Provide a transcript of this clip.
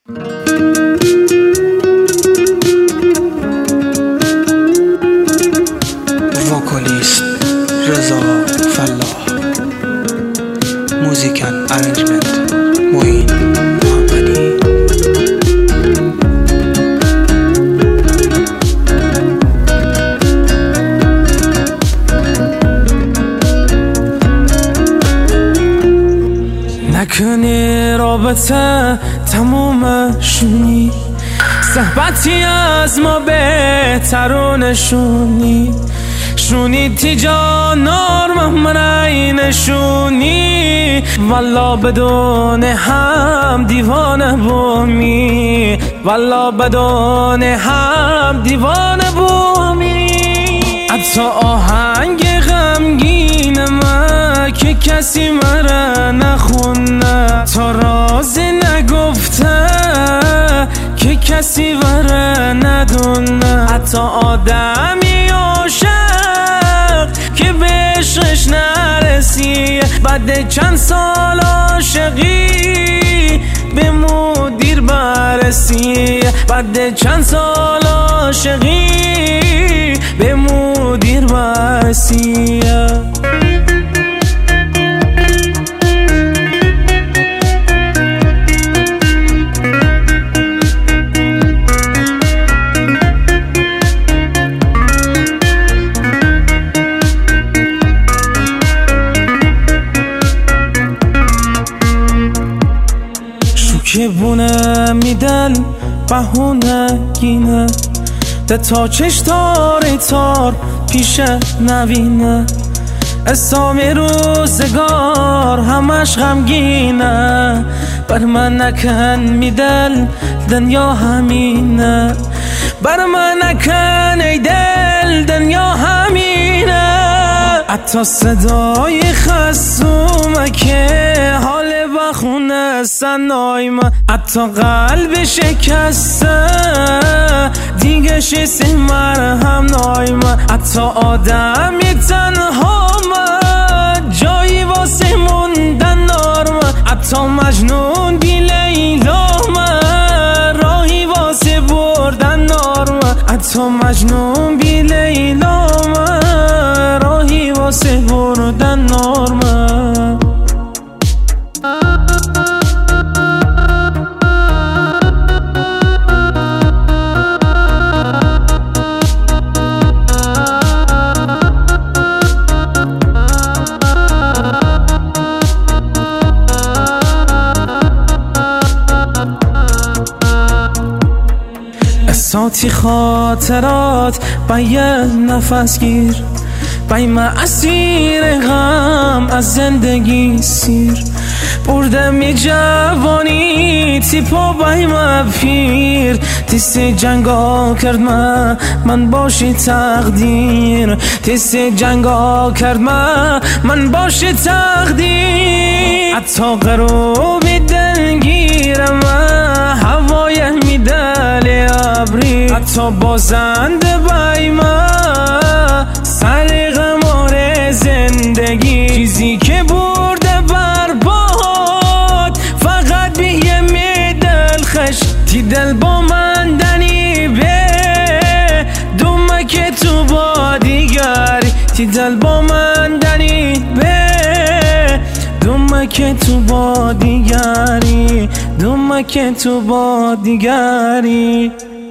وکالیست رضا فلاح، موزیکن ارنجمنت معین محمدی. نکنی رابطه تمومشونی، صحبتی از ما بهترونشونی، شونی تیجا نار من عینشونی، والا بدون هم دیوانه بومی، والا بدون هم دیوانه بومی. حتی آهنگ غمگین من که کسی مرا نخونه، تا راز نگفته که کسی وره ندونه، حتی آدمی عاشق که به عشقش نرسی، بعد چند سال عاشقی به مدیر برسی، بعد چند سال عاشقی به مدیر برسی. که بونه میدن بهونه گینه، ده تا چش تاری تار پیش نوینه، اسام روزگار همش غمگینه، بر من نکن میدل دنیا همینه، بر من نکن ای دل دنیا همینه. حتی صدای خصومه که حال بخونه سنای من، حتی قلب شکسته دیگه شیسی مرهم نای من، حتی آدمی تنها من جایی واسه موندن نار من، حتی مجنون بی لیلا من راهی واسه بردن نار من، حتی مجنون بی لیلا من راهی واسه بردن نار من. ساتی خاطرات با یه نفس گیر، بای من اسیر غم از زندگی سیر، بردم یه جوانی تیپا بای من پیر، تیست جنگا کرد من باشی تقدیر، تیست جنگا کرد من باشی تقدیر. حتی غروبی دلگیرم هوای میدل ابری، حتی بازنده بای من سر غمار زندگی، چیزی که برده برباد فقط به یه میدل خش، تی دل با من دنی به دومک تو با دیگری، تی دل با من دنی به دومک تو با دیگری، دومک تو با دیگری.